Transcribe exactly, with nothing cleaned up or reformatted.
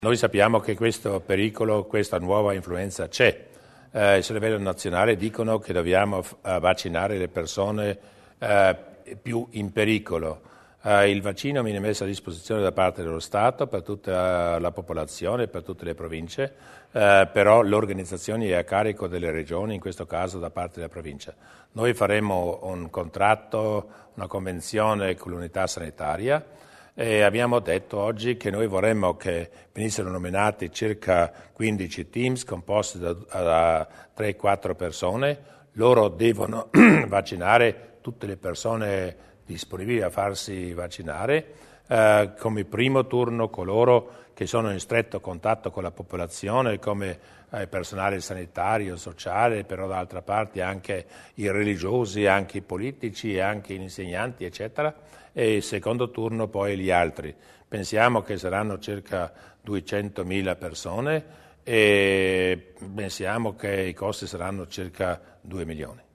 Noi sappiamo che questo pericolo, questa nuova influenza c'è. Eh, a livello nazionale dicono che dobbiamo uh, vaccinare le persone uh, più in pericolo. Uh, il vaccino viene messo a disposizione da parte dello Stato per tutta la popolazione, per tutte le province, uh, però l'organizzazione è a carico delle regioni, in questo caso da parte della provincia. Noi faremo un contratto, una convenzione con l'unità sanitaria e abbiamo detto oggi che noi vorremmo che venissero nominati circa quindici teams composti da, da tre quattro persone. Loro devono vaccinare tutte le persone disponibili a farsi vaccinare, eh, come primo turno coloro che sono in stretto contatto con la popolazione, come il personale sanitario, sociale, però d'altra parte anche i religiosi, anche i politici, anche gli insegnanti, eccetera, e il secondo turno poi gli altri. Pensiamo che saranno circa duecentomila persone e pensiamo che i costi saranno circa due milioni.